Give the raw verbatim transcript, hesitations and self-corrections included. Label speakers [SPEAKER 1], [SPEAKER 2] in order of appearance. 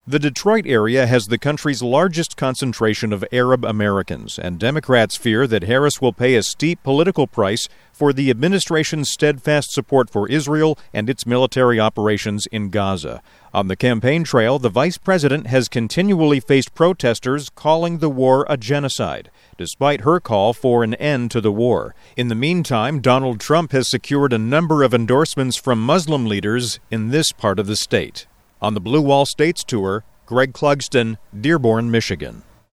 [SPEAKER 1] The Detroit area has the country's largest concentration of Arab Americans, and Democrats fear that Harris will pay a steep political price for the administration's steadfast support for Israel and its military operations in Gaza. On the campaign trail, the vice president has continually faced protesters calling the war a genocide, despite her call for an end to the war. In the meantime, Donald Trump has secured a number of endorsements from Muslim leaders in this part of the state. On the Blue Wall States Tour, Greg Clugston, Dearborn, Michigan.